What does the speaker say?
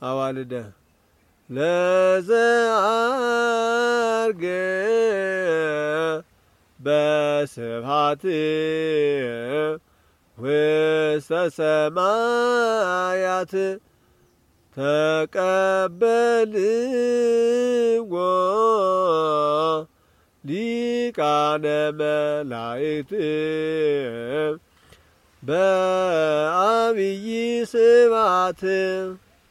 አዋልደ ለዘአርገ በስብሐት ውስተ ሰማያት ተቀበልዎ ሊቃነ መላእክት በአብይ ስብሐት